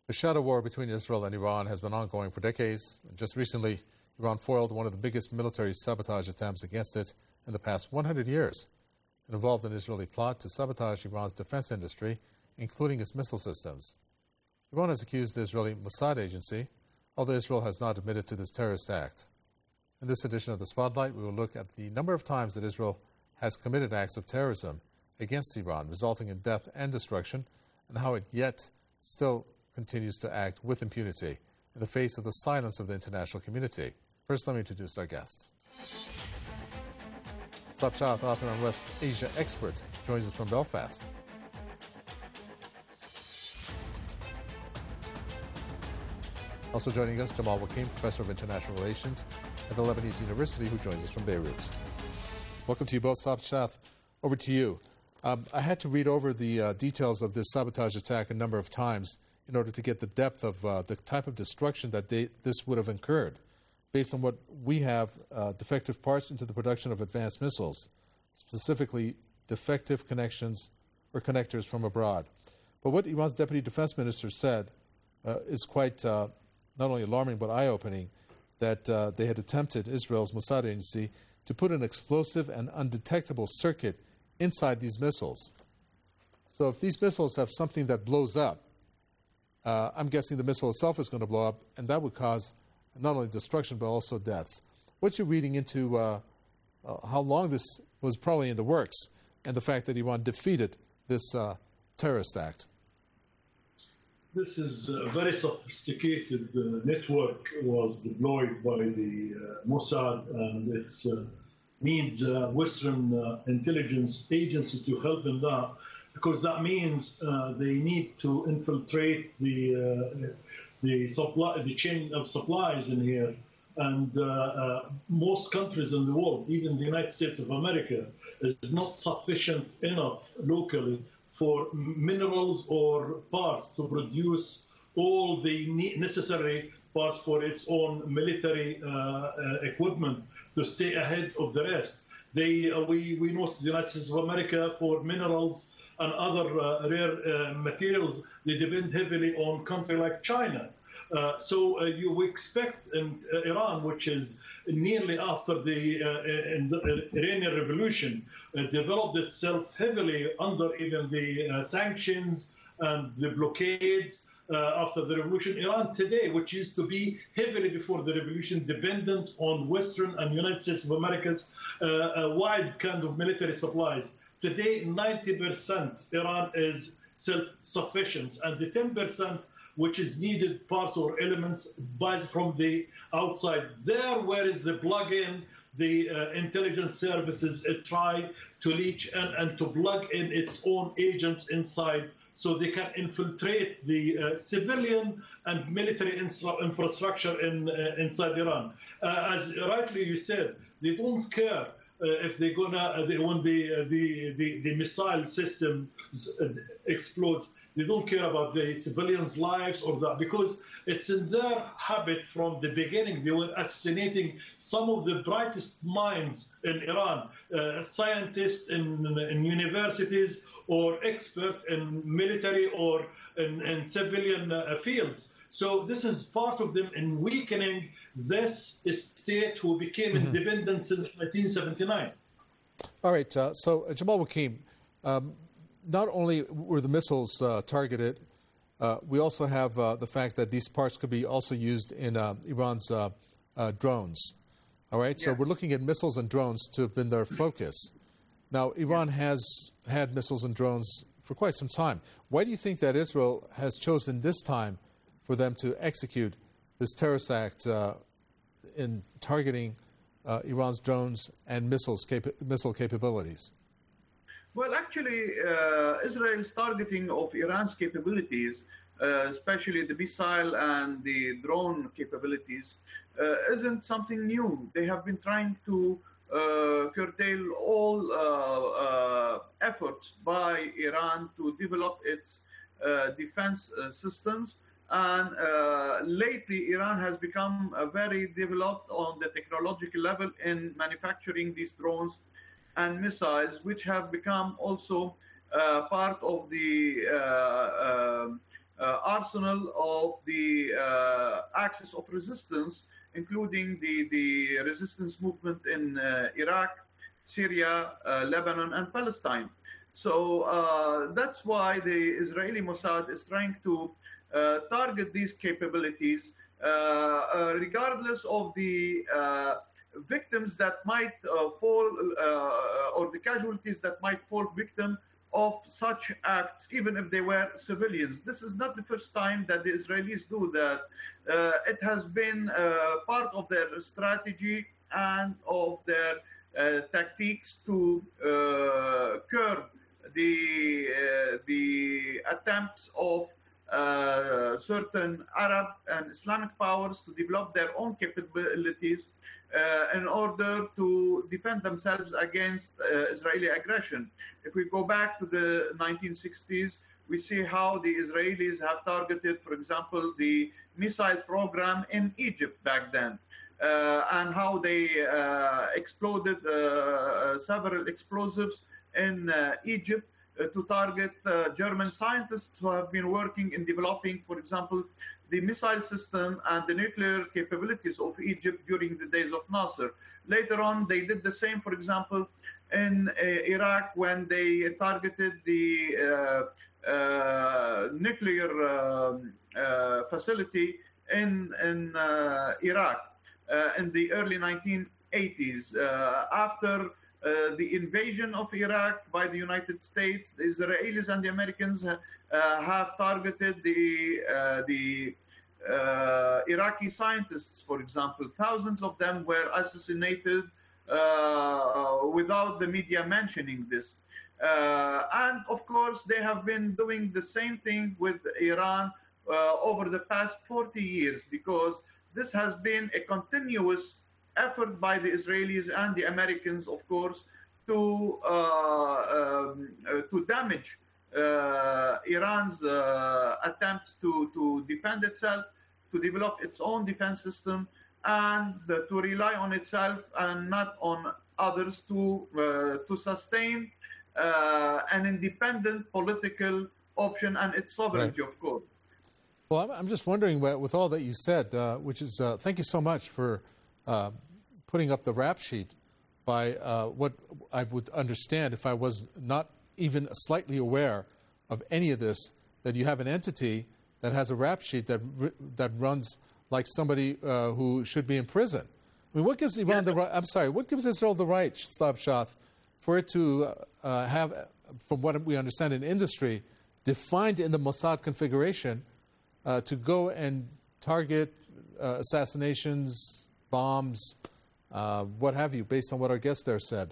The shadow war between Israel and Iran has been ongoing for decades. Just recently, Iran foiled one of the biggest military sabotage attempts against it in the past 100 years. It involved an Israeli plot to sabotage Iran's defense industry, including its missile systems. Iran has accused the Israeli Mossad agency, although Israel has not admitted to this terrorist act. In this edition of The Spotlight, we will look at the number of times that Israel has committed acts of terrorism against Iran, resulting in death and destruction, and how it yet still continues to act with impunity in the face of the silence of the international community. First, let me introduce our guests. Sab Shah, author and West Asia expert, joins us from Belfast. Also joining us, Jamal Wakim, Professor of International Relations at the Lebanese University, who joins us from Beirut. Welcome to you both. Sab Shah, over to you. I had to read over the details of this sabotage attack a number of times in order to get the depth of the type of destruction that this would have incurred, based on what we have, defective parts into the production of advanced missiles, specifically defective connections or connectors from abroad. But what Iran's Deputy Defense Minister said is quite not only alarming but eye-opening, that they had attempted, Israel's Mossad agency, to put an explosive and undetectable circuit inside these missiles. So if these missiles have something that blows up, I'm guessing the missile itself is going to blow up, and that would cause not only destruction but also deaths. What's your reading into how long this was probably in the works and the fact that Iran defeated this terrorist act? This is a very sophisticated network was deployed by the Mossad, and it needs Western intelligence agency to help them out, because that means they need to infiltrate the chain of supplies in here. And most countries in the world, even the United States of America, is not sufficient enough locally for minerals or parts to produce all the necessary parts for its own military equipment to stay ahead of the rest. We notice the United States of America for minerals and other rare materials, they depend heavily on a country like China. So you expect in Iran, which is nearly after the Iranian Revolution, developed itself heavily under even the sanctions and the blockades after the revolution. Iran today, which used to be heavily before the revolution dependent on Western and United States of America's wide kind of military supplies. Today, 90% Iran is self-sufficient, and the 10% which is needed parts or elements buys from the outside. There, where is the plug-in, the intelligence services try to reach and to plug in its own agents inside, so they can infiltrate the civilian and military infrastructure inside Iran. As rightly you said, they don't care if they're when the missile system explodes. They don't care about the civilians' lives or that, because it's in their habit from the beginning. They were assassinating some of the brightest minds in Iran, scientists in universities or experts in military or in civilian fields. So this is part of them in weakening this state who became independent since 1979. All right. So Jamal Wakim, not only were the missiles targeted, we also have the fact that these parts could be also used in Iran's drones. All right. Yeah. So we're looking at missiles and drones to have been their focus. Now, Iran has had missiles and drones for quite some time. Why do you think that Israel has chosen this time for them to execute this terrorist act in targeting Iran's drones and missile capabilities? Well, actually, Israel's targeting of Iran's capabilities, especially the missile and the drone capabilities, isn't something new. They have been trying to curtail all efforts by Iran to develop its defense systems. And lately, Iran has become very developed on the technological level in manufacturing these drones and missiles, which have become also part of the arsenal of the axis of resistance, including the resistance movement in Iraq, Syria, Lebanon, and Palestine. So that's why the Israeli Mossad is trying to target these capabilities, regardless of the victims that might fall, or the casualties that might fall victim of such acts, even if they were civilians. This is not the first time that the Israelis do that. It has been part of their strategy and of their tactics to curb the attempts of certain Arab and Islamic powers to develop their own capabilities in order to defend themselves against Israeli aggression. If we go back to the 1960s, we see how the Israelis have targeted, for example, the missile program in Egypt back then, and how they exploded several explosives in Egypt to target German scientists who have been working in developing, for example, the missile system and the nuclear capabilities of Egypt during the days of Nasser. Later on, they did the same, for example, in Iraq when they targeted the nuclear facility in Iraq in the early 1980s. After the invasion of Iraq by the United States, the Israelis and the Americans have targeted the Iraqi scientists, for example. Thousands of them were assassinated without the media mentioning this. And of course, they have been doing the same thing with Iran over the past 40 years, because this has been a continuous effort by the Israelis and the Americans, of course, to damage Iran's attempts to defend itself, to develop its own defense system, and to rely on itself and not on others to sustain an independent political option and its sovereignty, right. Of course. Well, I'm just wondering, with all that you said, which is, thank you so much for putting up the rap sheet by what I would understand if I was not even slightly aware of any of this, that you have an entity that has a rap sheet that runs like somebody who should be in prison. I mean, what gives Iran the right? I'm sorry, what gives Israel the right, Saab Shath, for it to have, from what we understand in industry, defined in the Mossad configuration, to go and target assassinations, bombs, what have you, based on what our guest there said?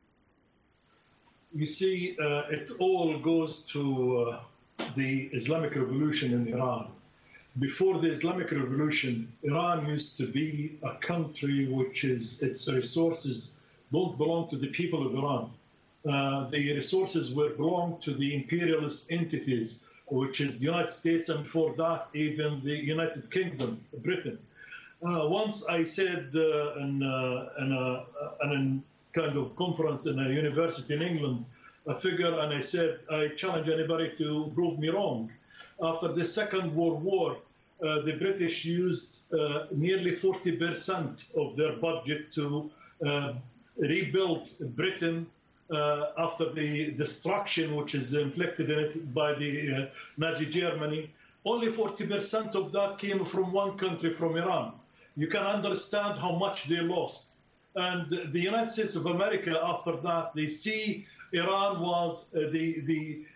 You see, it all goes to the Islamic Revolution in Iran. Before the Islamic Revolution, Iran used to be a country which its resources don't belong to the people of Iran. The resources belong to the imperialist entities, which is the United States, and before that, even the United Kingdom, Britain. Once I said in a kind of conference in a university in England, a figure, and I said, I challenge anybody to prove me wrong. After the Second World War, the British used nearly 40% of their budget to rebuild Britain after the destruction which is inflicted in it by the Nazi Germany. Only 40% of that came from one country, from Iran. You can understand how much they lost. And the United States of America, after that, they see Iran was the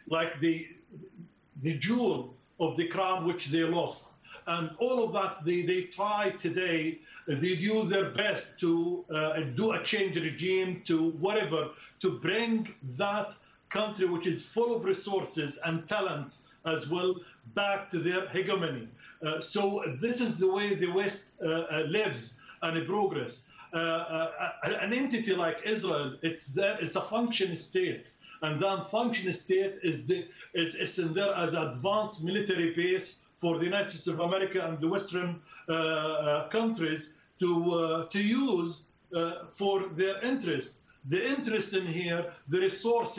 jewel of the crown which they lost. And all of that, they try today, they do their best to do a change regime, to whatever, to bring that country which is full of resources and talent as well back to their hegemony. So this is the way the West lives and progress. An entity like Israel, it's a functioning state, and that functioning state is in there as an advanced military base for the United States of America and the Western countries to use for their interest. The interest in here, the resources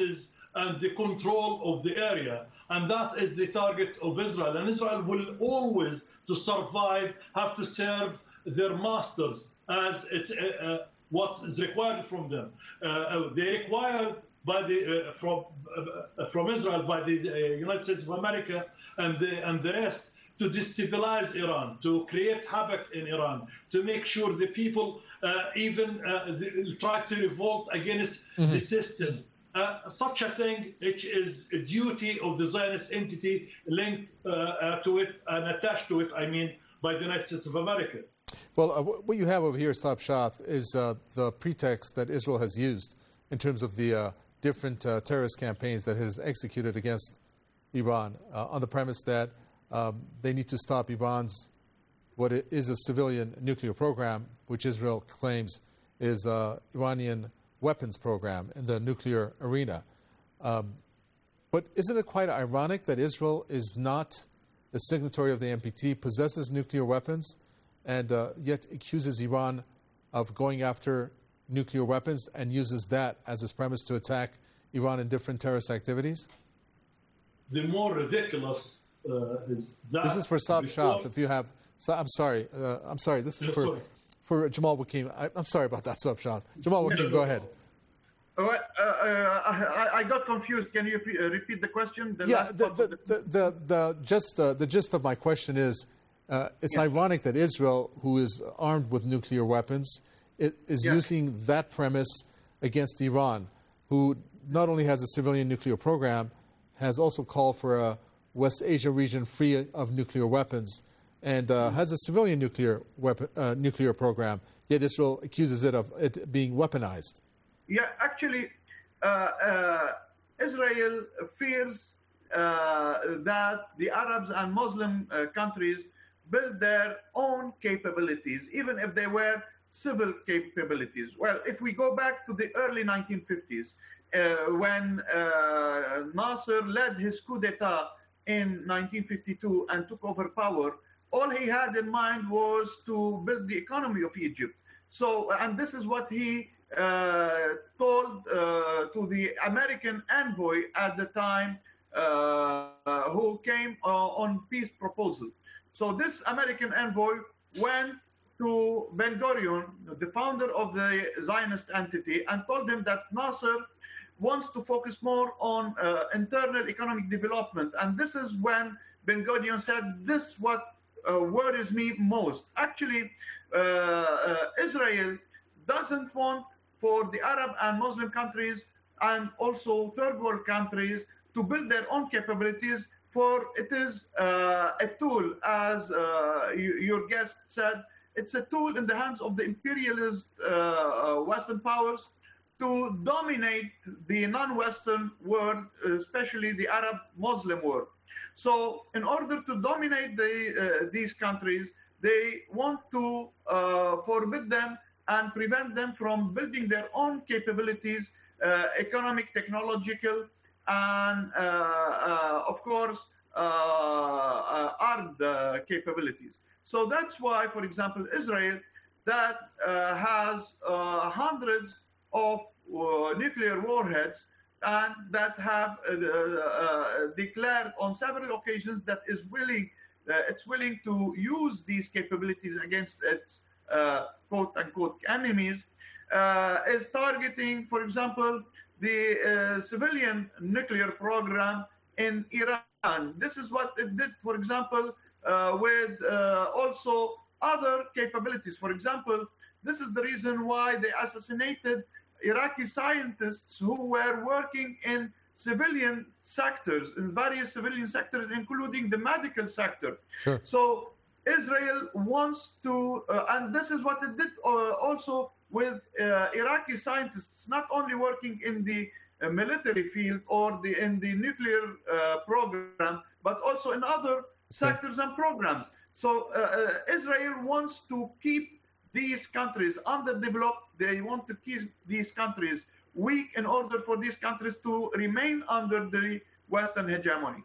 and the control of the area. And that is the target of Israel. And Israel will always, to survive, have to serve their masters as it's what is required from them. They require by the from Israel, by the United States of America and the rest, to destabilize Iran, to create havoc in Iran, to make sure the people even try to revolt against the system. Such a thing, which is a duty of the Zionist entity linked to it and attached to it, I mean, by the United States of America. Well, what you have over here, Saab Shah, is the pretext that Israel has used in terms of the different terrorist campaigns that it has executed against Iran on the premise that they need to stop Iran's, what is a civilian nuclear program, which Israel claims is Iranian weapons program in the nuclear arena. But isn't it quite ironic that Israel is not a signatory of the NPT, possesses nuclear weapons, and yet accuses Iran of going after nuclear weapons and uses that as its premise to attack Iran in different terrorist activities? The more ridiculous is that... This is for Saab Shah, if you have... I'm sorry. This is for Jamal Wakim. I'm sorry about that, Saab Shah. Jamal Wakim, go ahead. I got confused. Can you repeat the question? The gist of my question is, it's ironic that Israel, who is armed with nuclear weapons, is using that premise against Iran, who not only has a civilian nuclear program, has also called for a West Asia region free of nuclear weapons, and has a civilian nuclear program, yet Israel accuses it of it being weaponized. Yeah, actually, Israel fears that the Arabs and Muslim countries build their own capabilities, even if they were civil capabilities. Well, if we go back to the early 1950s, when Nasser led his coup d'etat in 1952 and took over power, all he had in mind was to build the economy of Egypt. So, and this is what he told to the American envoy at the time, who came on peace proposal. So this American envoy went to Ben Gurion, the founder of the Zionist entity, and told him that Nasser wants to focus more on internal economic development. And this is when Ben Gurion said, this what worries me most. Actually, Israel doesn't want for the Arab and Muslim countries and also third world countries to build their own capabilities, for it is a tool, as your guest said, it's a tool in the hands of the imperialist Western powers to dominate the non-Western world, especially the Arab Muslim world. So in order to dominate these countries, they want to forbid them and prevent them from building their own capabilities, economic, technological, and of course, armed capabilities. So that's why, for example, Israel, that has hundreds of nuclear warheads, and that have declared on several occasions that it's willing to use these capabilities against its quote-unquote enemies, is targeting, for example, the civilian nuclear program in Iran. This is what it did, for example, with also other capabilities. For example, this is the reason why they assassinated Iraqi scientists who were working in civilian sectors, in various civilian sectors, including the medical sector. Sure. So Israel wants to, and this is what it did also with Iraqi scientists, not only working in the military field or in the nuclear program, but also in other sectors and programs. So Israel wants to keep these countries underdeveloped. They want to keep these countries weak in order for these countries to remain under the Western hegemony.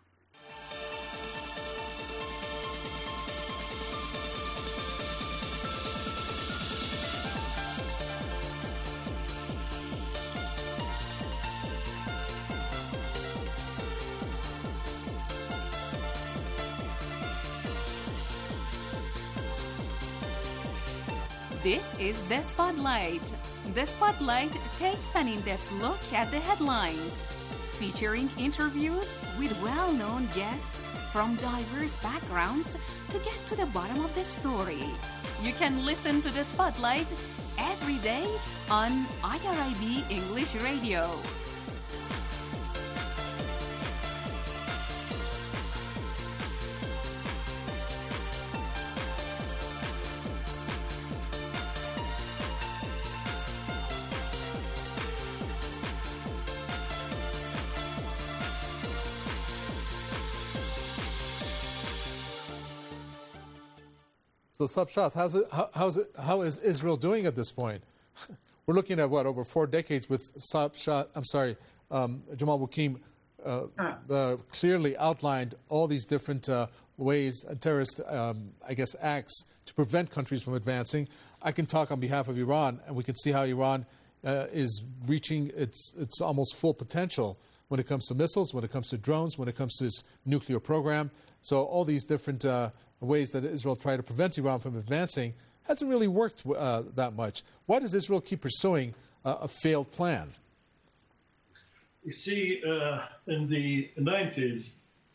This is The Spotlight. The Spotlight takes an in-depth look at the headlines, featuring interviews with well-known guests from diverse backgrounds to get to the bottom of the story. You can listen to The Spotlight every day on IRIB English Radio. So, Sabshat, how is Israel doing at this point? We're looking at what, over 4 decades with Jamal Wakim clearly outlined all these different ways, terrorist, acts to prevent countries from advancing. I can talk on behalf of Iran, and we can see how Iran is reaching its almost full potential when it comes to missiles, when it comes to drones, when it comes to its nuclear program. So all these different ways that Israel tried to prevent Iran from advancing hasn't really worked that much. Why does Israel keep pursuing a failed plan? You see, in the 90s,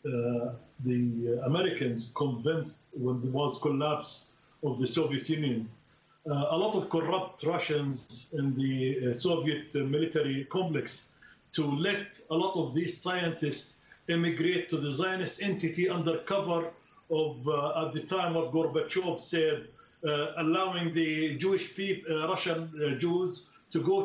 the Americans convinced, when there was collapse of the Soviet Union, a lot of corrupt Russians in the Soviet military complex to let a lot of these scientists immigrate to the Zionist entity under cover of, at the time, what Gorbachev said, allowing the Jewish people, Russian Jews, to go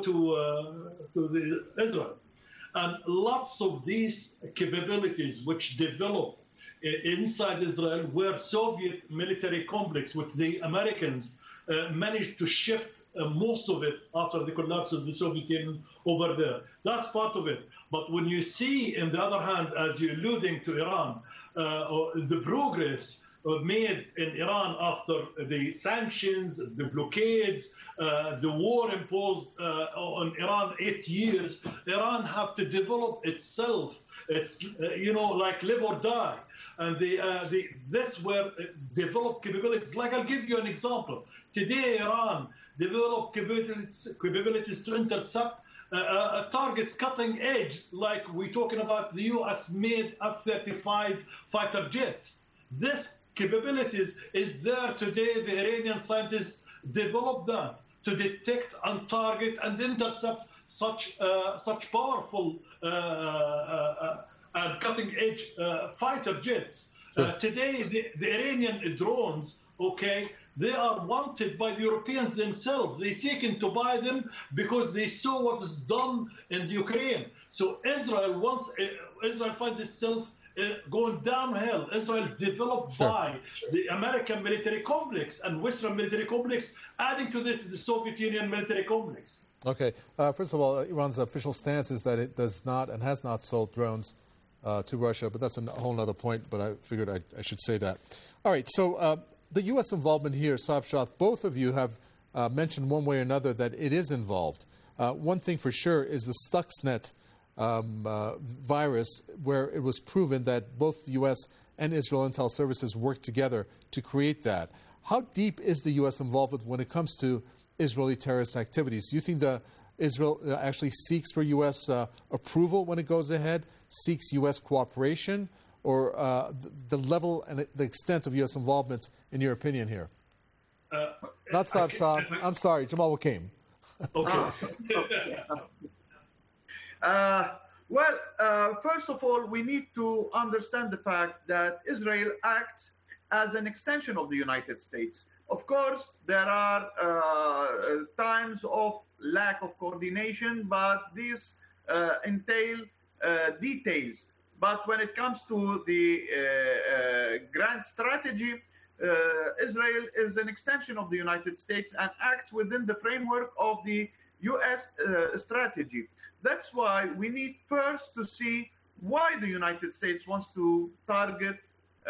to Israel. And lots of these capabilities which developed inside Israel were Soviet military complex, which the Americans managed to shift most of it after the collapse of the Soviet Union over there. That's part of it. But when you see, on the other hand, as you're alluding to Iran, the progress made in Iran after the sanctions, the blockades, the war imposed on Iran 8 years, Iran have to develop itself. It's, like live or die. And this were developed capabilities. Like, I'll give you an example. Today, Iran developed capabilities to intercept targets cutting edge, like we're talking about the US-made F-35 fighter jet. This capabilities is there today. The Iranian scientists developed that to detect and target and intercept such powerful and cutting-edge fighter jets. Sure. Today, the Iranian drones, they are wanted by the Europeans themselves. They seeking to buy them because they saw what is done in the Ukraine. So Israel finds itself going downhill. Israel developed by the American military complex and Western military complex, adding to the Soviet Union military complex. Okay. First of all, Iran's official stance is that it does not and has not sold drones to Russia, but that's a whole other point, but I figured I should say that. All right, so the U.S. involvement here, Sabshat, both of you have mentioned one way or another that it is involved. One thing for sure is the Stuxnet virus, where it was proven that both the U.S. and Israel intel services worked together to create that. How deep is the U.S. involvement when it comes to Israeli terrorist activities? Do you think Israel actually seeks for U.S. approval when it goes ahead, seeks U.S. cooperation, or the level and the extent of U.S. involvement, in your opinion, here? Not Sabshat. I'm sorry, Jamal Wakim. Okay. First of all, we need to understand the fact that Israel acts as an extension of the United States. Of course, there are times of lack of coordination, but these entail details. But when it comes to the grand strategy, Israel is an extension of the United States and acts within the framework of the U.S. strategy. That's why we need first to see why the United States wants to target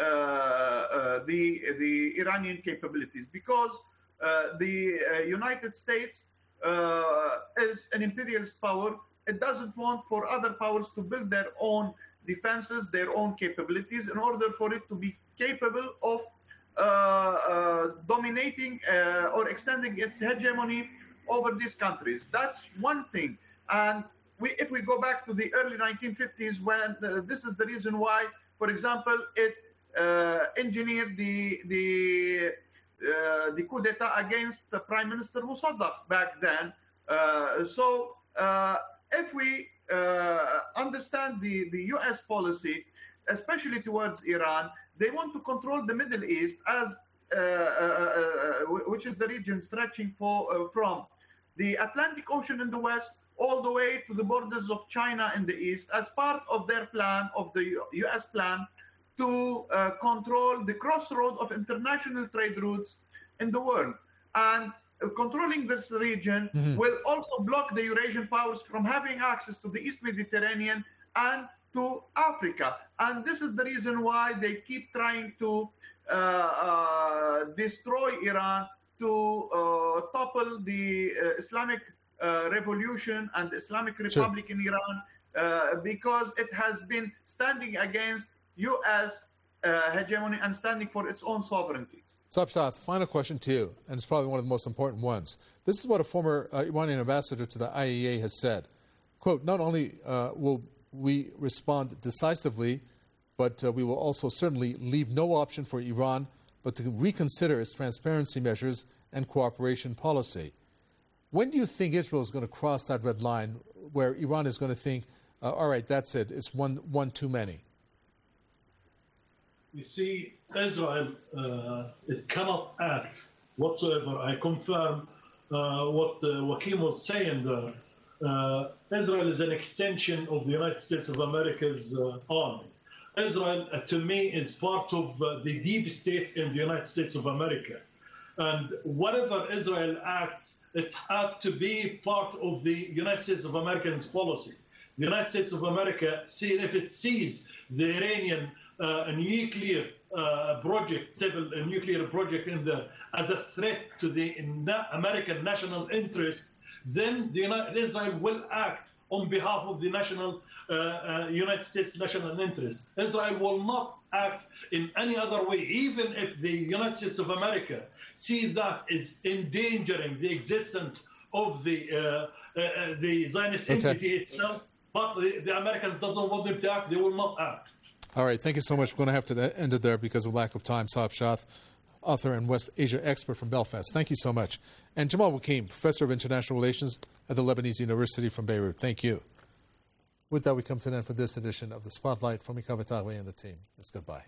the Iranian capabilities, because the United States is an imperialist power. It doesn't want for other powers to build their own defenses, their own capabilities, in order for it to be capable of dominating or extending its hegemony over these countries. That's one thing. And if we go back to the early 1950s, when this is the reason why, for example, it engineered the coup d'etat against the Prime Minister Mossadegh back then. So if we understand the U.S. policy, especially towards Iran, they want to control the Middle East, as which is the region stretching from the Atlantic Ocean in the west all the way to the borders of China in the east, as part of their plan, of the U.S. plan, to control the crossroad of international trade routes in the world. And controlling this region will also block the Eurasian powers from having access to the East Mediterranean and to Africa. And this is the reason why they keep trying to destroy Iran, to topple the Islamic Revolution and the Islamic Republic in Iran, because it has been standing against U.S. hegemony and standing for its own sovereignty. Saab Shah, final question to you, and it's probably one of the most important ones. This is what a former Iranian ambassador to the IAEA has said. Quote, not only will we respond decisively, but we will also certainly leave no option for Iran but to reconsider its transparency measures and cooperation policy. When do you think Israel is going to cross that red line where Iran is going to think, all right, that's it, it's one too many? You see, Israel, it cannot act whatsoever. I confirm what Joaquin was saying there. Israel is an extension of the United States of America's army. Israel, to me, is part of the deep state in the United States of America. And whatever Israel acts, it has to be part of the United States of America's policy. The United States of America, if it sees the Iranian nuclear project, civil nuclear project as a threat to the American national interest, then Israel will act on behalf of the United States national interest. Israel will not act in any other way, even if the United States of America see that is endangering the existence of the Zionist entity itself. But the Americans doesn't want them to act; they will not act. All right, thank you so much. We're going to have to end it there because of lack of time. Saab Shah, author and West Asia expert from Belfast. Thank you so much. And Jamal Wakim, professor of international relations at the Lebanese University from Beirut. Thank you. With that, we come to an end for this edition of The Spotlight from Mikhail Vitagwe and the team. It's goodbye.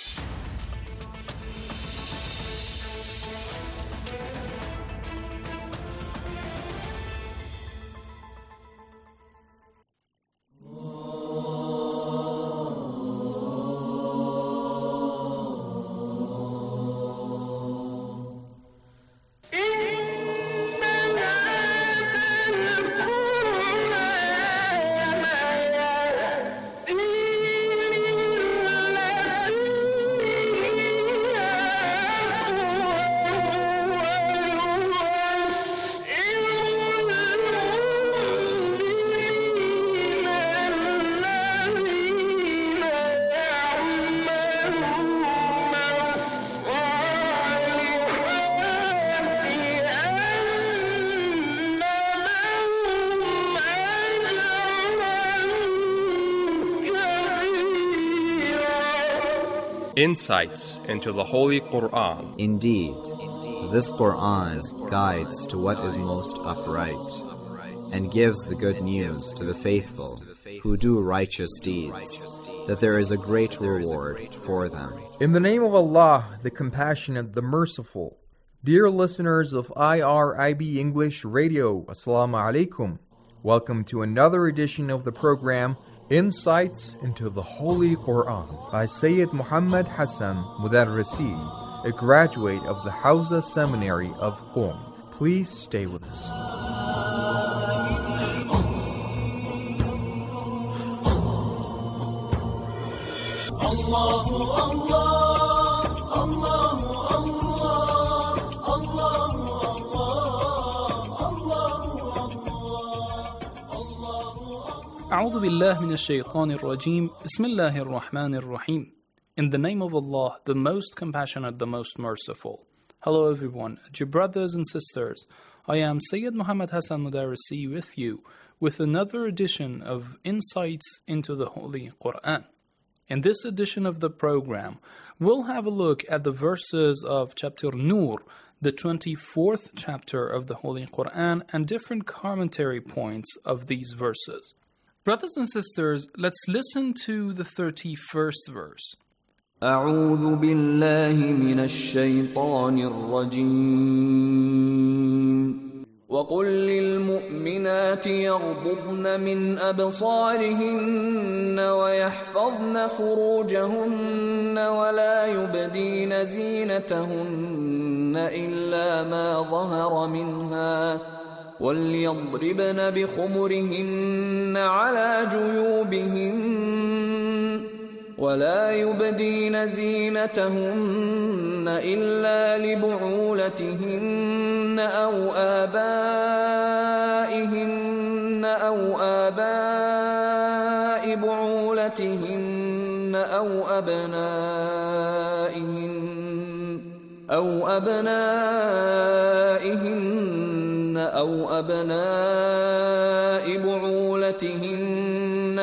Insights into the Holy Quran. Indeed, this Quran guides to what is most upright and gives the good news to the faithful who do righteous deeds, that there is a great reward for them. In the name of Allah, the Compassionate, the Merciful. Dear listeners of IRIB English Radio, Assalamu alaikum. Welcome to another edition of the program Insights into the Holy Quran by Sayyid Muhammad Hassan Mudarrisi, a graduate of the Hawza Seminary of Qom. Please stay with us. أعوذ بالله من الشيطان الرجيم بسم الله الرحمن الرحيم In the name of Allah, the most compassionate, the most merciful. Hello everyone, dear brothers and sisters. I am Sayyid Muhammad Hassan Mudarisi with you with another edition of Insights into the Holy Quran. In this edition of the program, we'll have a look at the verses of chapter Nur, the 24th chapter of the Holy Quran, and different commentary points of these verses. Brothers and sisters, let's listen to the 31st verse. أعوذ بالله من الشيطان الرجيم وقل للمؤمنات يغضضن من أبصارهن ويحفظن فروجهن ولا يبدين زينتهن إلا ما ظهر منها وليضربن بخمرهن على جيوبهن ولا يبدين زينتهن إلا لبعولتهن أو آبائهن أو آباء بعولتهن أو أبنائهن أو أبناء بعولتهن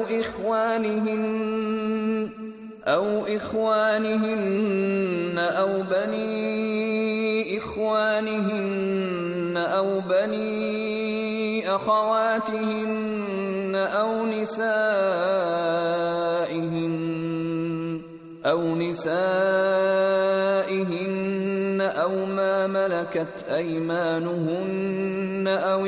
أو إخوانهن أو بني إخوانهن أو بني أخواتهن أو نسائهن أو ما ملكت أيمانهن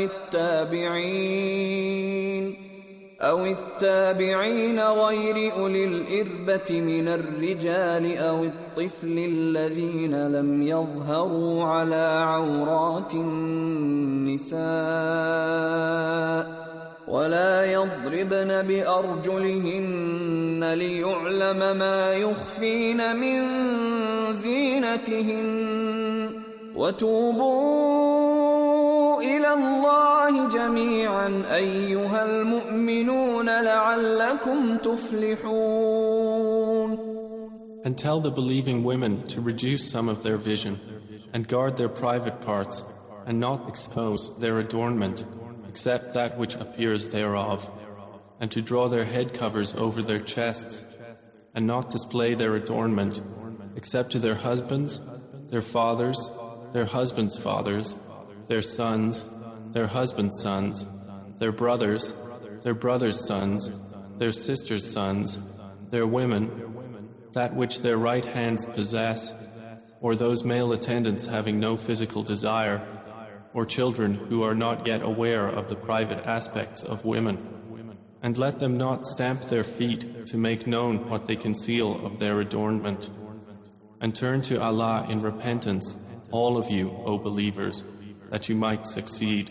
أو التابعين غير أولي الإربة من الرجال أو الطفل الذين لم يظهروا على عورات النساء ولا يضربن بأرجلهن ليعلم ما يخفين من زينتهن وتوبوا إلى الله جميعا أيها المؤمنون لعلكم تفلحون. And tell the believing women to reduce some of their vision and guard their private parts and not expose their adornment except that which appears thereof, and to draw their head covers over their chests and not display their adornment except to their husbands, their fathers, their husbands' fathers, their sons, their husbands' sons, their brothers' sons, their sisters' sons, their women, that which their right hands possess, or those male attendants having no physical desire, or children who are not yet aware of the private aspects of women. And let them not stamp their feet to make known what they conceal of their adornment. And turn to Allah in repentance, all of you, O believers, that you might succeed.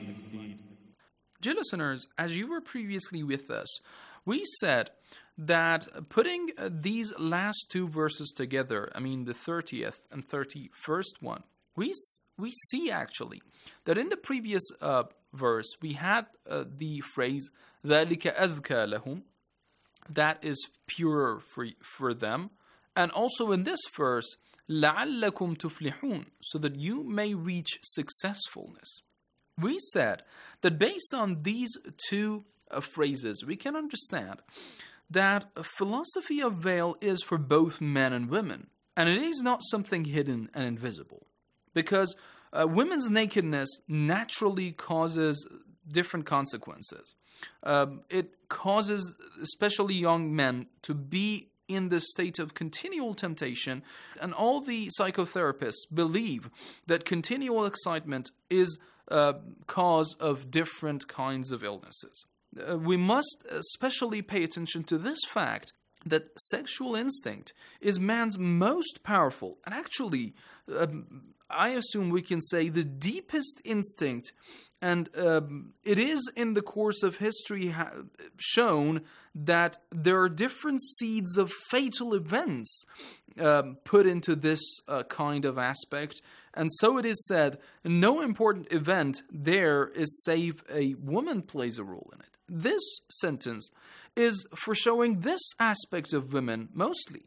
Dear listeners, as you were previously with us, we said that putting these last two verses together, the 30th and 31st one, we see actually that in the previous verse we had the phrase ذَلِكَ أَذْكَى لَهُمْ, that is purer for them, and also in this verse لَعَلَّكُمْ تُفْلِحُونَ, so that you may reach successfulness. We said that based on these two phrases we can understand that a philosophy of veil is for both men and women, and it is not something hidden and invisible, because women's nakedness naturally causes different consequences. It causes especially young men to be in this state of continual temptation, and all the psychotherapists believe that continual excitement is a cause of different kinds of illnesses. We must especially pay attention to this fact that sexual instinct is man's most powerful, and actually I assume we can say the deepest instinct, and it is in the course of history shown that there are different seeds of fatal events put into this kind of aspect, and so it is said no important event there is save a woman plays a role in it. This sentence is for showing this aspect of women mostly,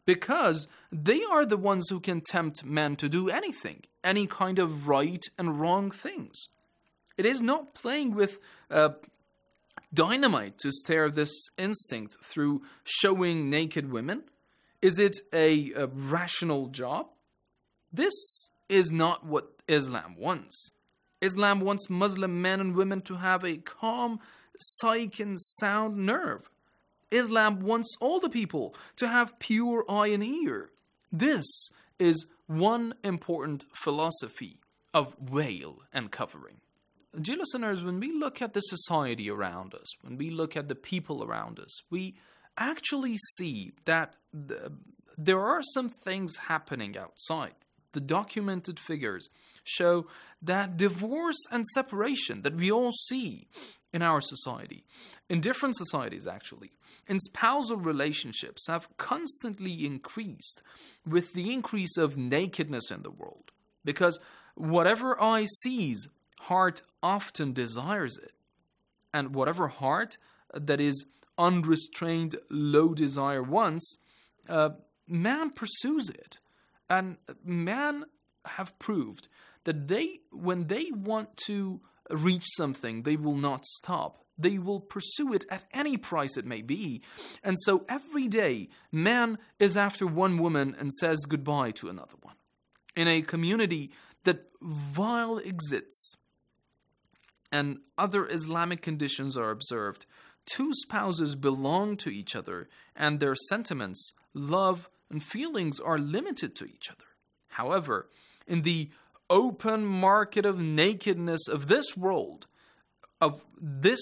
because they are the ones who can tempt men to do anything, any kind of right and wrong things. It is not playing with dynamite to stir this instinct through showing naked women. Is it a rational job? This is not what Islam wants. Islam wants Muslim men and women to have a calm psyche and sound nerve. Islam wants all the people to have pure eye and ear. This is one important philosophy of veil and covering. Dear listeners, when we look at the society around us, when we look at the people around us, we actually see that there are some things happening outside. The documented figures show that divorce and separation that we all see in our society, in different societies actually, in spousal relationships have constantly increased with the increase of nakedness in the world. Because whatever eye sees, heart often desires it. And whatever heart that is unrestrained, low desire wants, man pursues it. And man have proved that when they want to reach something, they will not stop. They will pursue it at any price it may be. And so every day, man is after one woman and says goodbye to another one. In a community that vile exists and other Islamic conditions are observed, two spouses belong to each other and their sentiments, love, and feelings are limited to each other. However, in the open market of nakedness of this world, of this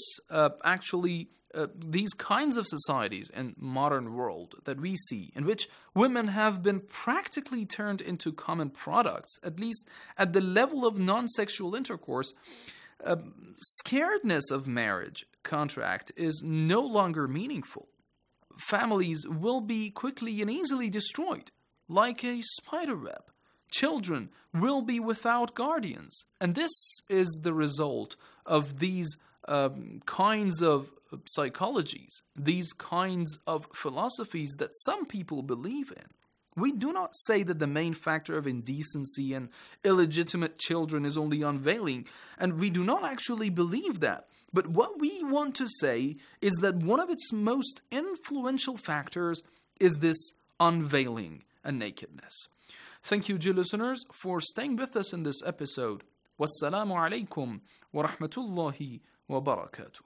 these kinds of societies and modern world that we see, in which women have been practically turned into common products, at least at the level of non-sexual intercourse, scaredness of marriage contract is no longer meaningful. Families will be quickly and easily destroyed, like a spider web. Children will be without guardians. And this is the result of these kinds of psychologies, these kinds of philosophies that some people believe in. We do not say that the main factor of indecency and illegitimate children is only unveiling, and we do not actually believe that. But what we want to say is that one of its most influential factors is this unveiling and nakedness. Thank you, dear listeners, for staying with us in this episode. Wassalamu alaikum wa rahmatullahi wa barakatuh.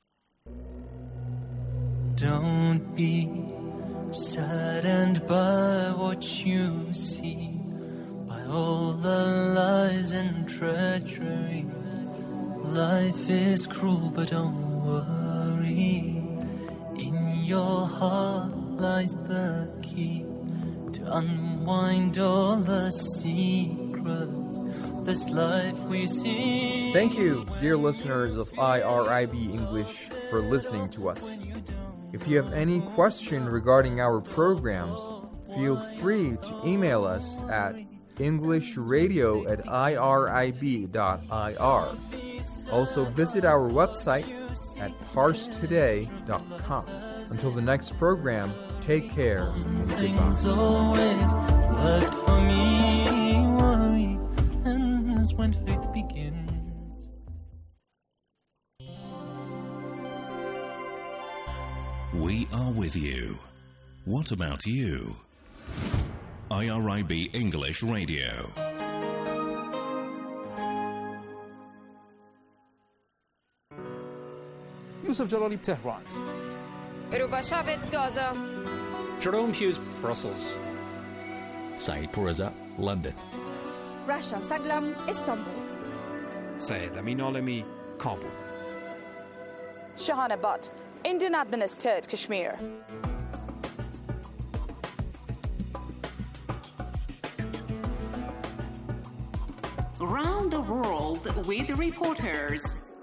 Don't be saddened by what you see, by all the lies and treachery. Life is cruel, but don't worry. In your heart lies the key to unwind all the secrets of this life we see. Thank you, dear listeners of IRIB English, for listening to us. If you have any question regarding our programs, feel free to email us at englishradio@irib.ir. Also visit our website at parstoday.com. Until the next program, take care and Things goodbye. always worked for me. Worry ends when faith begins. We are with you. What about you? IRIB English Radio. Yusuf Jalali, Tehran. Rubashavet, Gaza. Jerome Hughes, Brussels. Saeed Pourreza, London. Rasha Saglam, Istanbul. Syed Amin Alemi, Kabul. Shahana Butt, Indian administered Kashmir. Around the world with reporters.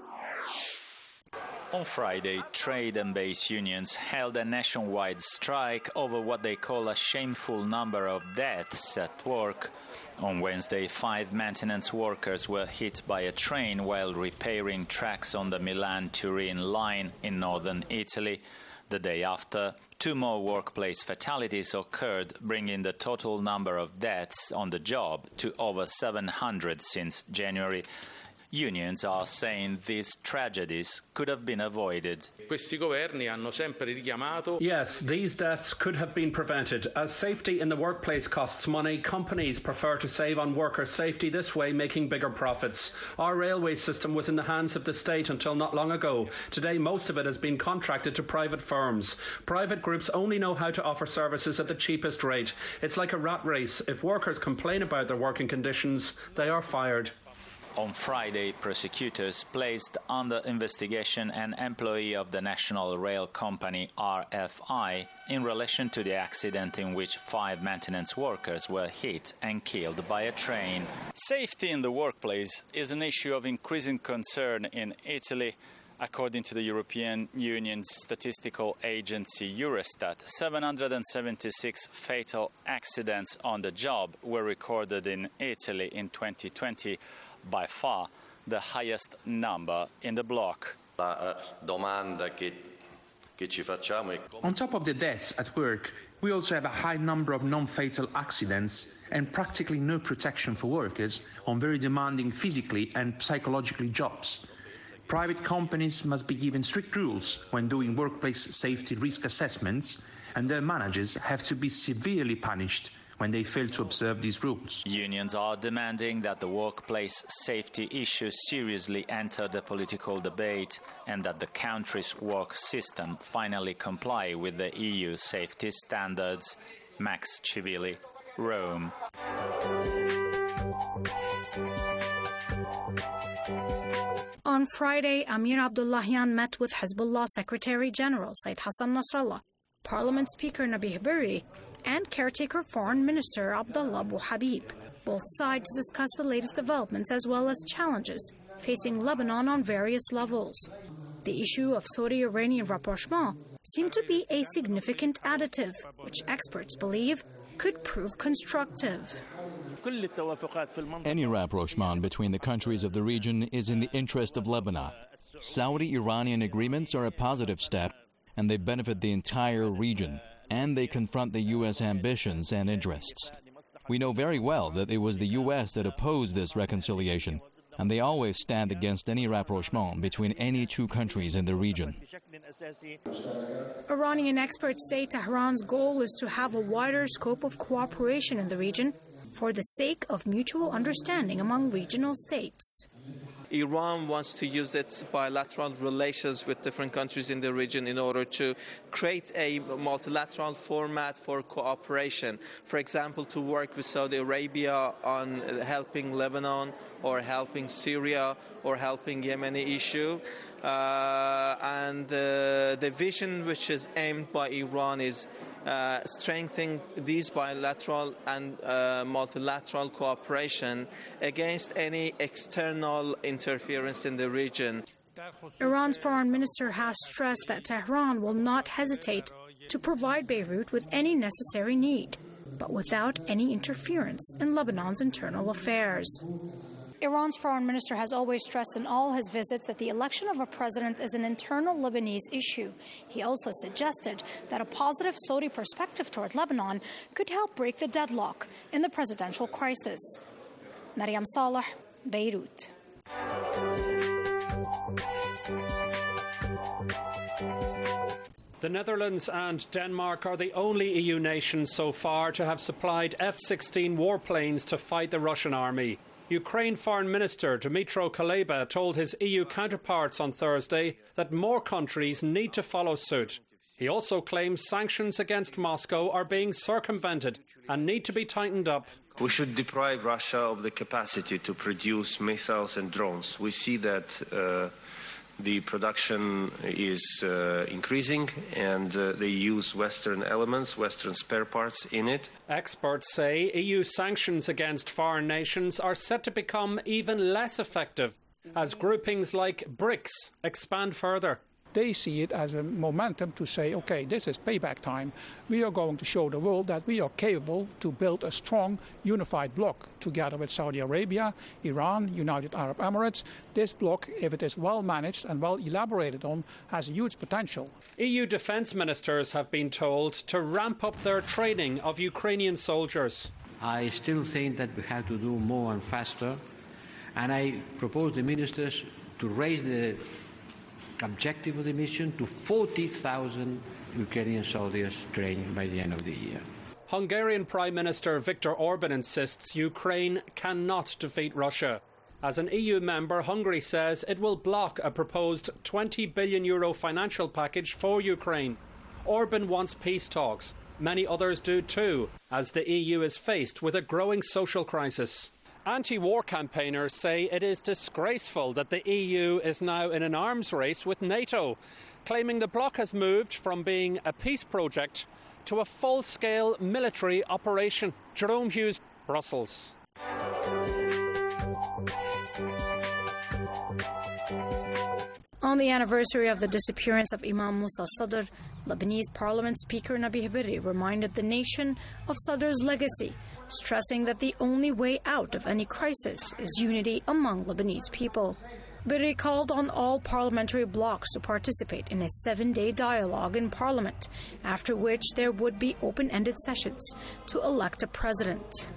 On Friday, trade and base unions held a nationwide strike over what they call a shameful number of deaths at work. On Wednesday, 5 maintenance workers were hit by a train while repairing tracks on the Milan-Turin line in northern Italy. The day after, 2 more workplace fatalities occurred, bringing the total number of deaths on the job to over 700 since January. Unions are saying these tragedies could have been avoided. Questi governi hanno sempre richiamato. Yes, these deaths could have been prevented. As safety in the workplace costs money, companies prefer to save on worker safety, this way making bigger profits. Our railway system was in the hands of the state until not long ago. Today, most of it has been contracted to private firms. Private groups only know how to offer services at the cheapest rate. It's like a rat race. If workers complain about their working conditions, they are fired. On Friday, prosecutors placed under investigation an employee of the national rail company RFI in relation to the accident in which 5 maintenance workers were hit and killed by a train. Safety in the workplace is an issue of increasing concern in Italy. According to the European Union's statistical agency Eurostat, 776 fatal accidents on the job were recorded in Italy in 2020, by far the highest number in the bloc. On top of the deaths at work, we also have a high number of non-fatal accidents and practically no protection for workers on very demanding physically and psychologically jobs. Private companies must be given strict rules when doing workplace safety risk assessments, and their managers have to be severely punished when they fail to observe these rules. Unions are demanding that the workplace safety issue seriously enter the political debate and that the country's work system finally comply with the EU safety standards. Max Civili, Rome. On Friday, Amir Abdullahian met with Hezbollah Secretary General Said Hassan Nasrallah, Parliament Speaker Nabih Berri, and caretaker Foreign Minister Abdullah Abu Habib. Both sides discussed the latest developments as well as challenges facing Lebanon on various levels. The issue of Saudi-Iranian rapprochement seemed to be a significant additive, which experts believe could prove constructive. Any rapprochement between the countries of the region is in the interest of Lebanon. Saudi-Iranian agreements are a positive step, and they benefit the entire region, and they confront the U.S. ambitions and interests. We know very well that it was the U.S. that opposed this reconciliation, and they always stand against any rapprochement between any 2 countries in the region. Iranian experts say Tehran's goal is to have a wider scope of cooperation in the region for the sake of mutual understanding among regional states. Iran wants to use its bilateral relations with different countries in the region in order to create a multilateral format for cooperation. For example, to work with Saudi Arabia on helping Lebanon or helping Syria or helping Yemeni issue. And the vision which is aimed by Iran is strengthening these bilateral and multilateral cooperation against any external interference in the region. Iran's foreign minister has stressed that Tehran will not hesitate to provide Beirut with any necessary need, but without any interference in Lebanon's internal affairs. Iran's foreign minister has always stressed in all his visits that the election of a president is an internal Lebanese issue. He also suggested that a positive Saudi perspective toward Lebanon could help break the deadlock in the presidential crisis. Maryam Saleh, Beirut. The Netherlands and Denmark are the only EU nations so far to have supplied F-16 warplanes to fight the Russian army. Ukraine Foreign Minister Dmytro Kuleba told his EU counterparts on Thursday that more countries need to follow suit. He also claims sanctions against Moscow are being circumvented and need to be tightened up. We should deprive Russia of the capacity to produce missiles and drones. We see that the production is increasing and they use Western elements, Western spare parts in it. Experts say EU sanctions against foreign nations are set to become even less effective as groupings like BRICS expand further. they see it as a momentum to say, okay, this is payback time. We are going to show the world that we are capable to build a strong, unified bloc together with Saudi Arabia, Iran, United Arab Emirates. This bloc, if it is well managed and well elaborated on, has a huge potential. EU defence ministers have been told to ramp up their training of Ukrainian soldiers. I still think that we have to do more and faster, and I propose the ministers to raise the objective of the mission to 40,000 Ukrainian soldiers trained by the end of the year. Hungarian Prime Minister Viktor Orban insists Ukraine cannot defeat Russia. As an EU member, Hungary says it will block a proposed €20 billion financial package for Ukraine. Orban wants peace talks. Many others do too, as the EU is faced with a growing social crisis. Anti-war campaigners say it is disgraceful that the EU is now in an arms race with NATO, claiming the bloc has moved from being a peace project to a full-scale military operation. Jerome Hughes, Brussels. On the anniversary of the disappearance of Imam Musa Sadr, Lebanese Parliament Speaker Nabi Habiri reminded the nation of Sadr's legacy, stressing that the only way out of any crisis is unity among Lebanese people. Habiri called on all parliamentary blocs to participate in a 7-day dialogue in Parliament, after which there would be open-ended sessions to elect a president.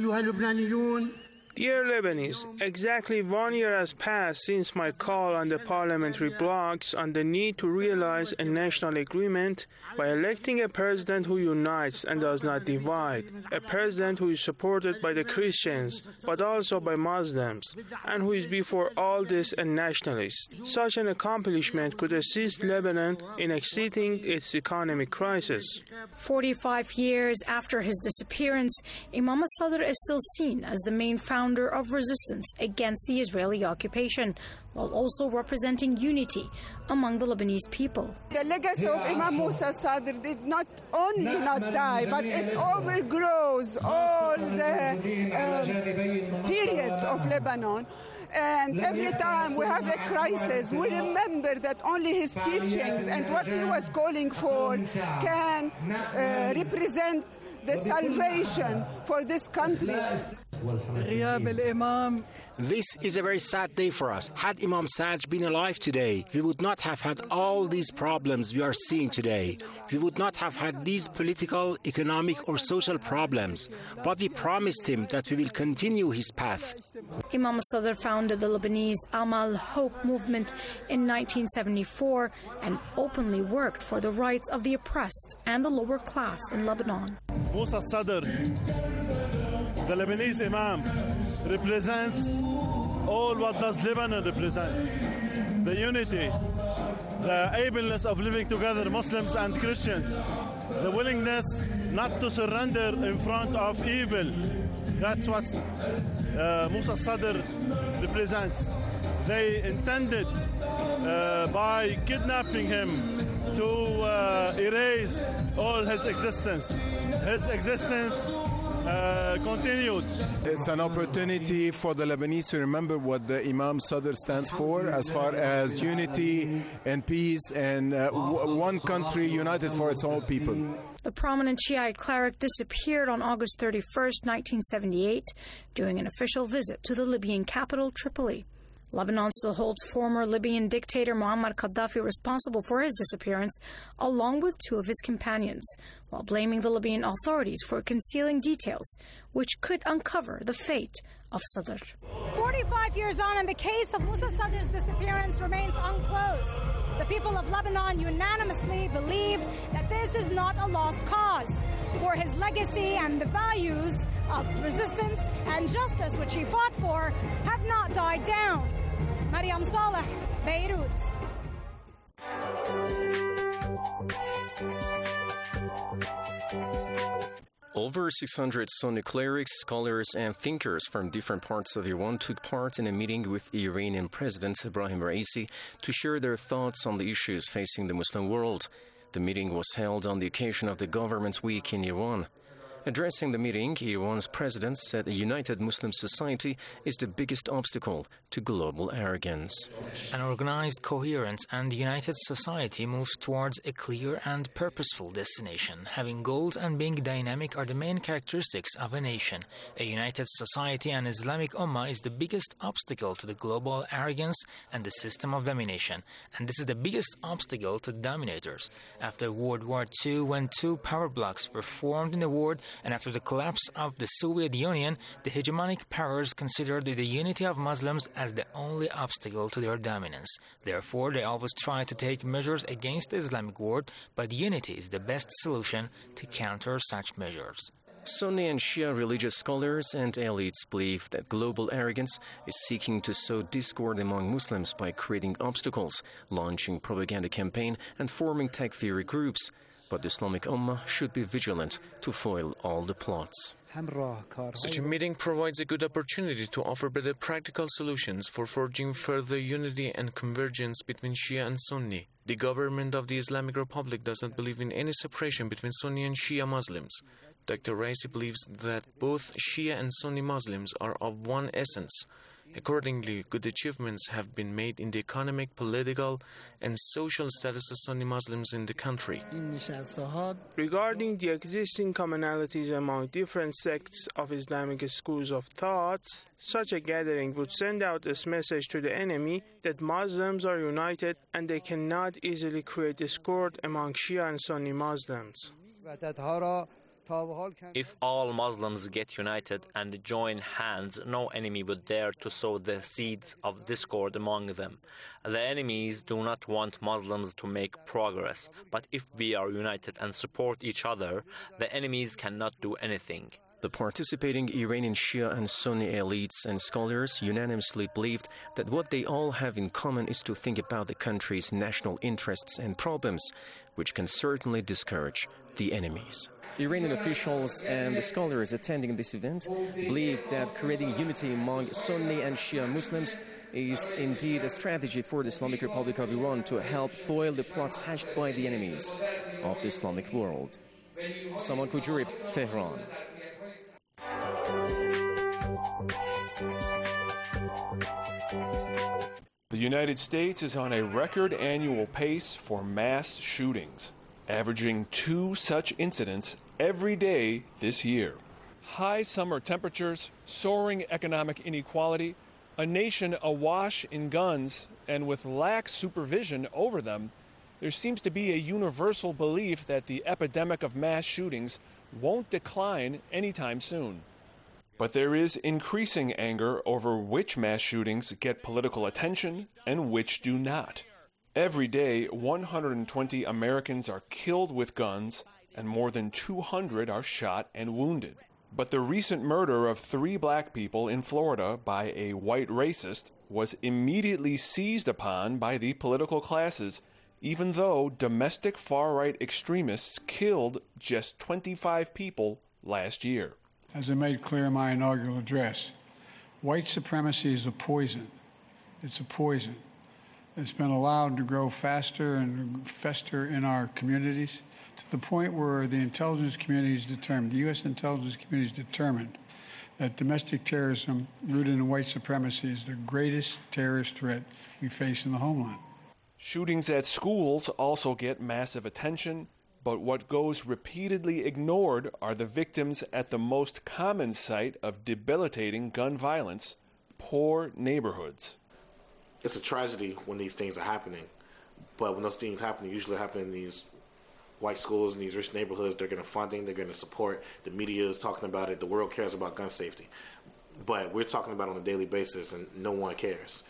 Dear Lebanese, exactly 1 year has passed since my call on the parliamentary blocs on the need to realize a national agreement by electing a president who unites and does not divide, a president who is supported by the Christians but also by Muslims, and who is before all this a nationalist. Such an accomplishment could assist Lebanon in exiting its economic crisis. 45 years after his disappearance, Imam Sadr is still seen as the main founder of resistance against the Israeli occupation, while also representing unity among the Lebanese people. The legacy of Imam Musa Sadr did not only not die, but it overgrows all the periods of Lebanon. And every time we have a crisis, we remember that only his teachings and what he was calling for can represent the salvation for this country. This is a very sad day for us. Had Imam Sadr been alive today, we would not have had all these problems we are seeing today. We would not have had these political, economic or social problems. But we promised him that we will continue his path. Imam Sadr founded the Lebanese Amal Hope movement in 1974 and openly worked for the rights of the oppressed and the lower class in Lebanon. Musa Sadr, the Lebanese Imam, represents all what does Lebanon represent. The unity, the ableness of living together, Muslims and Christians, the willingness not to surrender in front of evil. That's what Musa Sadr represents. They intended by kidnapping him to erase all his existence. His existence continued. It's an opportunity for the Lebanese to remember what the Imam Sadr stands for as far as unity and peace and one country united for its own people. The prominent Shiite cleric disappeared on August 31st, 1978, during an official visit to the Libyan capital, Tripoli. Lebanon still holds former Libyan dictator Muammar Gaddafi responsible for his disappearance, along with 2 of his companions, while blaming the Libyan authorities for concealing details which could uncover the fate of Sadr. 45 years on, and the case of Musa Sadr's disappearance remains unclosed. The people of Lebanon unanimously believe that this is not a lost cause, for his legacy and the values of resistance and justice which he fought for have not died down. Mariam Saleh, Beirut. Over 600 Sunni clerics, scholars, and thinkers from different parts of Iran took part in a meeting with Iranian President Ebrahim Raisi to share their thoughts on the issues facing the Muslim world. The meeting was held on the occasion of the Government Week in Iran. Addressing the meeting, Iran's president said a united Muslim society is the biggest obstacle to global arrogance. An organized, coherent and united society moves towards a clear and purposeful destination. Having goals and being dynamic are the main characteristics of a nation. A united society and Islamic Ummah is the biggest obstacle to the global arrogance and the system of domination. And this is the biggest obstacle to dominators. After World War II, when two power blocks were formed in the world, and after the collapse of the Soviet Union, the hegemonic powers considered the unity of Muslims as the only obstacle to their dominance. Therefore, they always try to take measures against the Islamic world, but unity is the best solution to counter such measures. Sunni and Shia religious scholars and elites believe that global arrogance is seeking to sow discord among Muslims by creating obstacles, launching propaganda campaign and forming takfiri groups. But the Islamic Ummah should be vigilant to foil all the plots. Such a meeting provides a good opportunity to offer better practical solutions for forging further unity and convergence between Shia and Sunni. The government of the Islamic Republic does not believe in any separation between Sunni and Shia Muslims. Dr. Raisi believes that both Shia and Sunni Muslims are of one essence. Accordingly, good achievements have been made in the economic, political, and social status of Sunni Muslims in the country. Regarding the existing commonalities among different sects of Islamic schools of thought, such a gathering would send out this message to the enemy that Muslims are united and they cannot easily create discord among Shia and Sunni Muslims. If all Muslims get united and join hands, no enemy would dare to sow the seeds of discord among them. The enemies do not want Muslims to make progress, but if we are united and support each other, the enemies cannot do anything. The participating Iranian Shia and Sunni elites and scholars unanimously believed that what they all have in common is to think about the country's national interests and problems, which can certainly discourage the enemies. Iranian officials and the scholars attending this event believe that creating unity among Sunni and Shia Muslims is indeed a strategy for the Islamic Republic of Iran to help foil the plots hatched by the enemies of the Islamic world. Saman Kujuri, Tehran. The United States is on a record annual pace for mass shootings, averaging 2 such incidents every day this year. High summer temperatures, soaring economic inequality, a nation awash in guns, and with lax supervision over them, there seems to be a universal belief that the epidemic of mass shootings won't decline anytime soon. But there is increasing anger over which mass shootings get political attention and which do not. Every day, 120 Americans are killed with guns, and more than 200 are shot and wounded. But the recent murder of 3 black people in Florida by a white racist was immediately seized upon by the political classes, even though domestic far-right extremists killed just 25 people last year. As I made clear in my inaugural address, white supremacy is a poison. It's a poison. It's been allowed to grow faster and fester in our communities to the point where the intelligence community is determined, the U.S. intelligence community is determined that domestic terrorism rooted in white supremacy is the greatest terrorist threat we face in the homeland. Shootings at schools also get massive attention, but what goes repeatedly ignored are the victims at the most common site of debilitating gun violence, poor neighborhoods. It's a tragedy when these things are happening, but when those things happen, they usually happen in these white schools in these rich neighborhoods. They're getting funding, they're getting support, the media is talking about it, the world cares about gun safety. But we're talking about it on a daily basis and no one cares.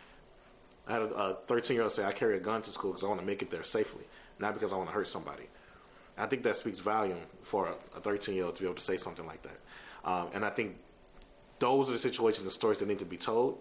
I had a 13-year-old say, I carry a gun to school because I want to make it there safely, not because I want to hurt somebody. I think that speaks volume for a 13-year-old to be able to say something like that. And I think those are the situations and stories that need to be told,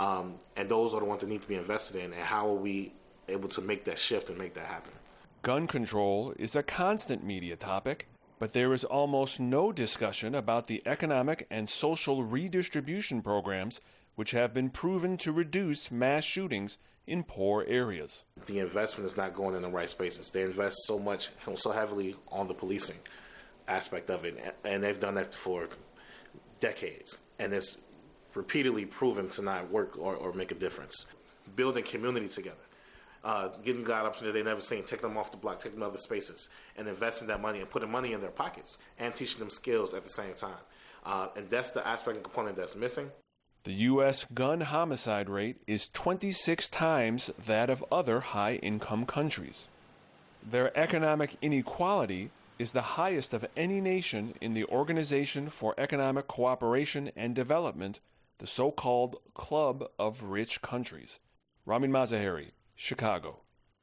and those are the ones that need to be invested in, and how are we able to make that shift and make that happen. Gun control is a constant media topic, but there is almost no discussion about the economic and social redistribution programs which have been proven to reduce mass shootings in poor areas. The investment is not going in the right spaces. They invest so heavily on the policing. aspect of it, and they've done that for decades, and it's repeatedly proven to not work or make a difference. Building community together, getting God up that they've never seen, taking them off the block, taking them to other spaces, and investing that money and putting money in their pockets and teaching them skills at the same time. And that's the aspect and component that's missing. The U.S. gun homicide rate is 26 times that of other high-income countries. Their economic inequality is the highest of any nation in the Organization for Economic Cooperation and Development, the so-called Club of Rich Countries. Ramin Mazaheri, Chicago.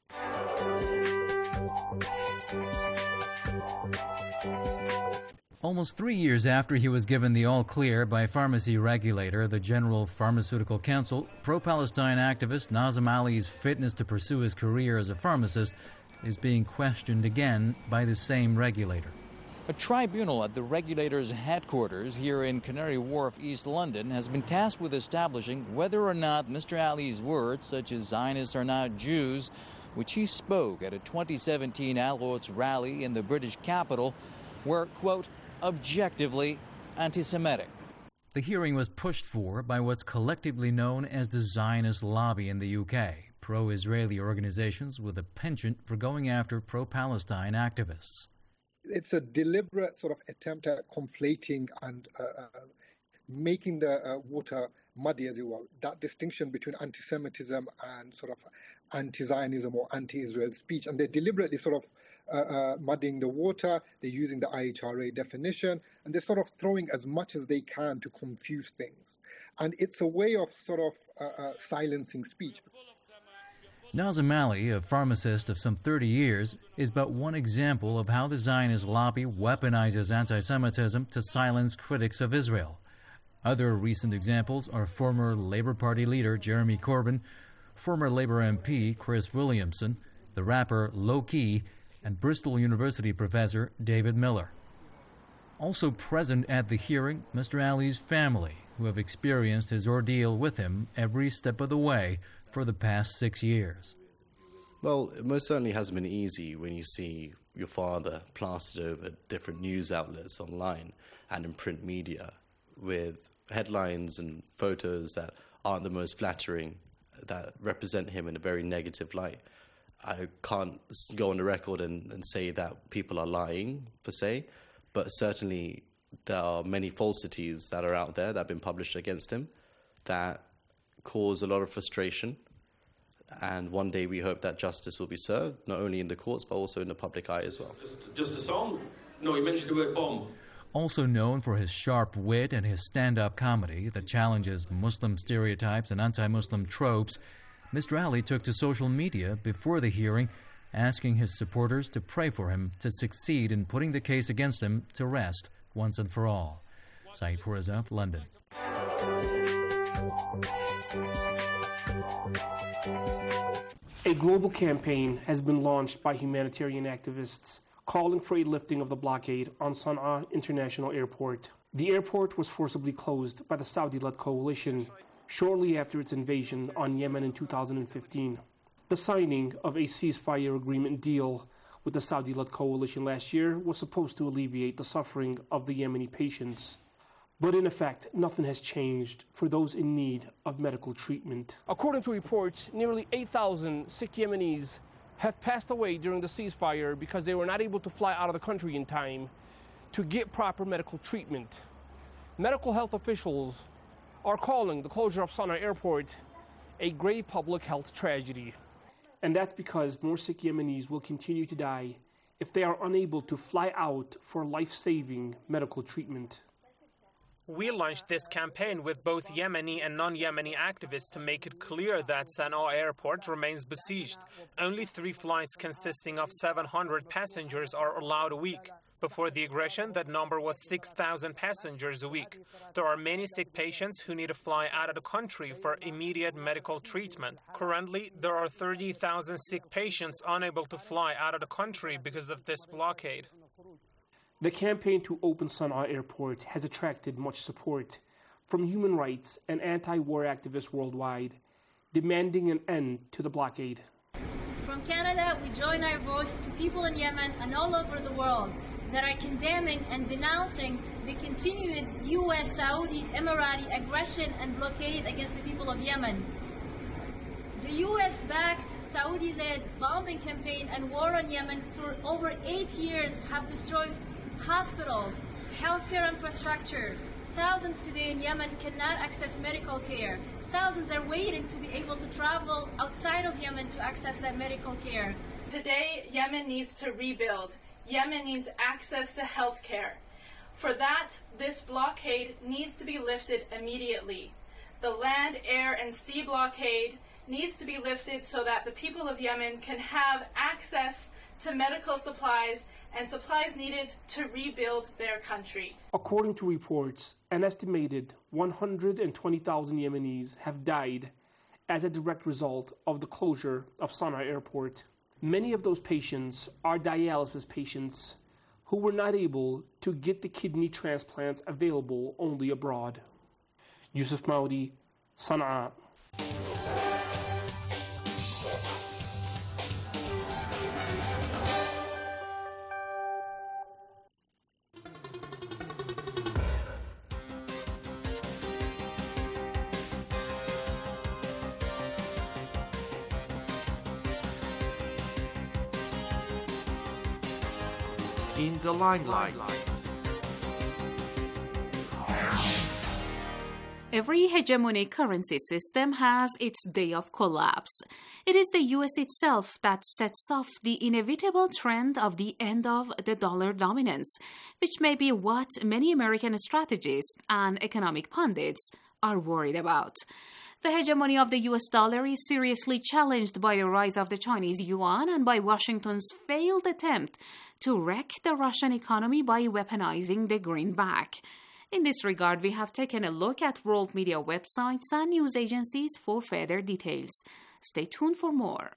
Almost 3 years after he was given the all-clear by pharmacy regulator, the General Pharmaceutical Council, pro-Palestine activist Nazem Ali's fitness to pursue his career as a pharmacist is being questioned again by the same regulator. A tribunal at the regulator's headquarters here in Canary Wharf, East London, has been tasked with establishing whether or not Mr. Ali's words, such as Zionists are not Jews, which he spoke at a 2017 Al-Quds rally in the British capital, were, quote, objectively anti-Semitic. The hearing was pushed for by what's collectively known as the Zionist lobby in the UK, pro-Israeli organizations with a penchant for going after pro-Palestine activists. It's a deliberate sort of attempt at conflating and making the water muddy, as it were. That distinction between anti-Semitism and sort of anti-Zionism or anti-Israel speech. And they're deliberately sort of muddying the water. They're using the IHRA definition. And they're sort of throwing as much as they can to confuse things. And it's a way of sort of silencing speech. Nazem Ali, a pharmacist of some 30 years, is but one example of how the Zionist lobby weaponizes anti-Semitism to silence critics of Israel. Other recent examples are former Labour Party leader Jeremy Corbyn, former Labour MP Chris Williamson, the rapper Low Key, and Bristol University professor David Miller. Also present at the hearing, Mr. Ali's family, who have experienced his ordeal with him every step of the way for the past 6 years. Well, it most certainly hasn't been easy when you see your father plastered over different news outlets online and in print media with headlines and photos that aren't the most flattering, that represent him in a very negative light. I can't go on the record and say that people are lying, per se, but certainly there are many falsities that are out there that have been published against him that cause a lot of frustration. And one day we hope that justice will be served, not only in the courts, but also in the public eye as well. Just a song? No, you mentioned the word bomb. Also known for his sharp wit and his stand-up comedy that challenges Muslim stereotypes and anti-Muslim tropes, Mr. Ali took to social media before the hearing, asking his supporters to pray for him to succeed in putting the case against him to rest once and for all. Saeed Pourreza, London. A global campaign has been launched by humanitarian activists calling for a lifting of the blockade on Sana'a International Airport. The airport was forcibly closed by the Saudi-led coalition shortly after its invasion on Yemen in 2015. The signing of a ceasefire agreement deal with the Saudi-led coalition last year was supposed to alleviate the suffering of the Yemeni patients. But in effect, nothing has changed for those in need of medical treatment. According to reports, nearly 8,000 sick Yemenis have passed away during the ceasefire because they were not able to fly out of the country in time to get proper medical treatment. Medical health officials are calling the closure of Sana'a Airport a grave public health tragedy. And that's because more sick Yemenis will continue to die if they are unable to fly out for life-saving medical treatment. We launched this campaign with both Yemeni and non-Yemeni activists to make it clear that Sana'a Airport remains besieged. Only 3 flights consisting of 700 passengers are allowed a week. Before the aggression, that number was 6,000 passengers a week. There are many sick patients who need to fly out of the country for immediate medical treatment. Currently, there are 30,000 sick patients unable to fly out of the country because of this blockade. The campaign to open Sana'a Airport has attracted much support from human rights and anti-war activists worldwide, demanding an end to the blockade. From Canada, we join our voice to people in Yemen and all over the world. that are condemning and denouncing the continued U.S., Saudi, Emirati aggression and blockade against the people of Yemen. The U.S.-backed, Saudi-led bombing campaign and war on Yemen for over 8 years have destroyed hospitals, healthcare infrastructure. Thousands today in Yemen cannot access medical care. Thousands are waiting to be able to travel outside of Yemen to access that medical care. Today, Yemen needs to rebuild. Yemen needs access to health care. For that, this blockade needs to be lifted immediately. The land, air, and sea blockade needs to be lifted so that the people of Yemen can have access to medical supplies and supplies needed to rebuild their country. According to reports, an estimated 120,000 Yemenis have died as a direct result of the closure of Sana'a airport. Many of those patients are dialysis patients who were not able to get the kidney transplants available only abroad. Yusuf Maudi, Sana'a. In the limelight. Every hegemonic currency system has its day of collapse. It is the U.S. itself that sets off the inevitable trend of the end of the dollar dominance, which may be what many American strategists and economic pundits are worried about. The hegemony of the U.S. dollar is seriously challenged by the rise of the Chinese yuan and by Washington's failed attempt to wreck the Russian economy by weaponizing the greenback. In this regard, we have taken a look at world media websites and news agencies for further details. Stay tuned for more.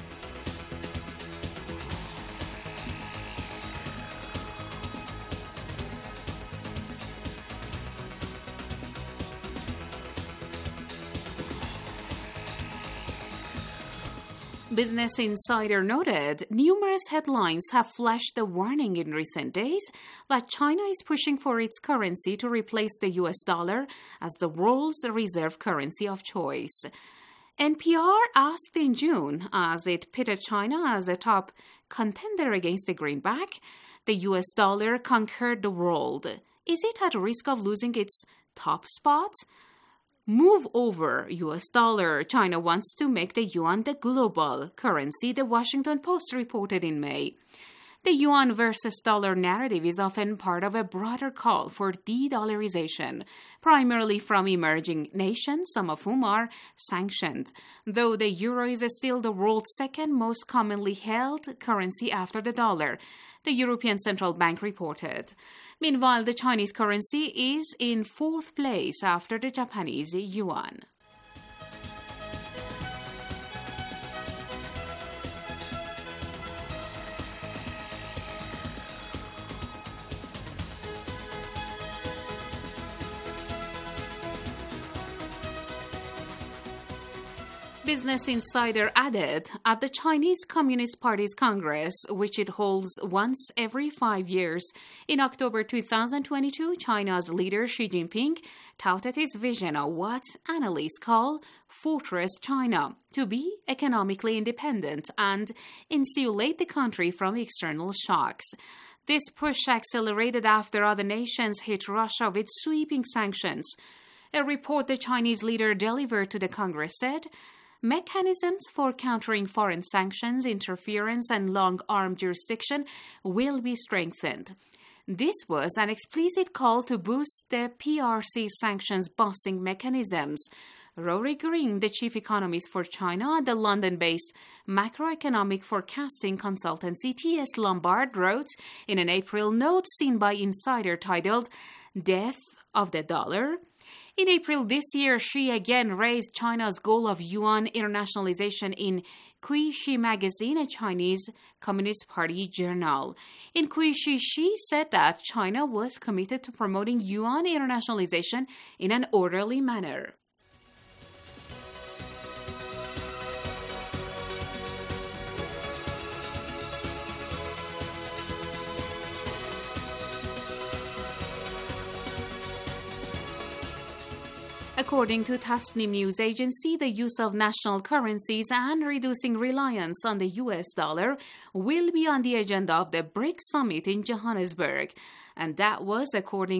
Business Insider noted numerous headlines have flashed the warning in recent days that China is pushing for its currency to replace the US dollar as the world's reserve currency of choice. NPR asked in June, as it pitted China as a top contender against the greenback, the US dollar conquered the world. Is it at risk of losing its top spot? Move over US dollar. China wants to make the yuan the global currency, the Washington Post reported in May. The yuan versus dollar narrative is often part of a broader call for de-dollarization, primarily from emerging nations, some of whom are sanctioned, though the euro is still the world's second most commonly held currency after the dollar, the European Central Bank reported. Meanwhile, the Chinese currency is in fourth place after the Japanese yuan. Business Insider added, at the Chinese Communist Party's Congress, which it holds once every 5 years, in October 2022, China's leader Xi Jinping touted his vision of what analysts call Fortress China, to be economically independent and insulate the country from external shocks. This push accelerated after other nations hit Russia with sweeping sanctions. A report the Chinese leader delivered to the Congress said, mechanisms for countering foreign sanctions, interference, and long-arm jurisdiction will be strengthened. This was an explicit call to boost the PRC's sanctions-busting mechanisms. Rory Green, the chief economist for China at the London-based macroeconomic forecasting consultancy T.S. Lombard, wrote in an April note seen by Insider titled Death of the Dollar. In April this year, Xi again raised China's goal of yuan internationalization in Qishi magazine, a Chinese Communist Party journal. In Qishi, Xi said that China was committed to promoting yuan internationalization in an orderly manner. According to Tasnim news agency, the use of national currencies and reducing reliance on the US dollar will be on the agenda of the BRICS summit in Johannesburg. And that was according